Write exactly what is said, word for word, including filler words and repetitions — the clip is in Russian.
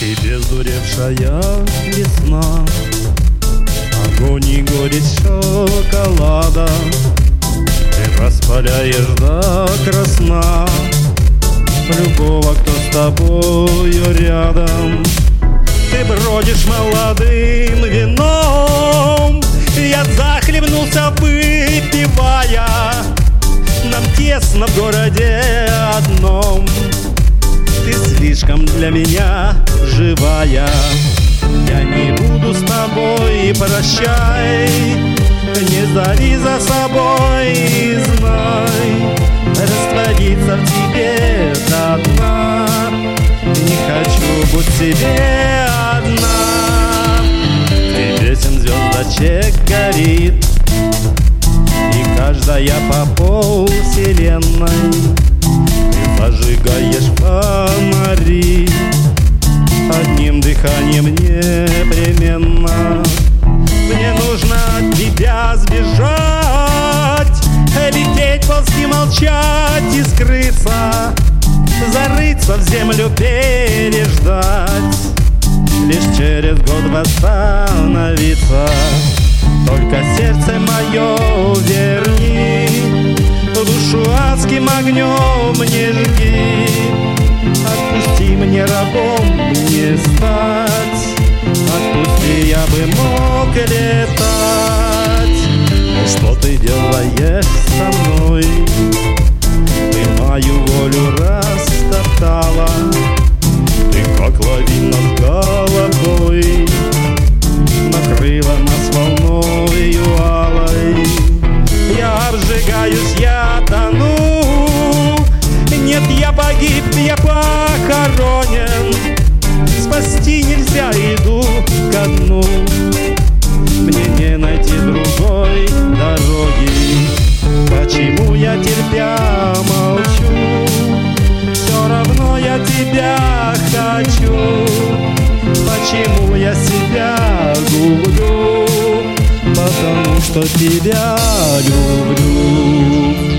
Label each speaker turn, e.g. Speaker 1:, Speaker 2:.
Speaker 1: Ты бездуревшая весна, огонь и горечь шоколада. Ты распаляешь до красна любого, кто с тобою рядом. Ты бродишь молодым вином, я захлебнулся, выпивая. Нам тесно в городе одном, ты слишком для меня живая. Я не буду с тобой, прощай, не зови за собой и знай, раствориться в тебе до дна. Не хочу быть себе одна. Ты песен звездочек горит, и каждая по полвселенной. Ты зажигаешь фонари одним дыханием непременно. Мне нужно от тебя сбежать, лететь, ползти, молчать и скрыться, зарыться в землю, переждать, лишь через год восстановиться. Только сердце мое верни, душу адским огнем не жги. Отпусти, мне рабом не стать, отпусти, я бы мог летать. Что ты делаешь со мной? Ты мою волю растоптала, ты как лавина с головой накрыла нас волною алой. Я обжигаюсь, я тону, нет, я погиб, я похоронен. Спасти нельзя, иду ко дну, мне не найти другой дороги. Почему я терпя молчу? Все равно я тебя хочу. Почему я себя гублю? Потому что тебя люблю.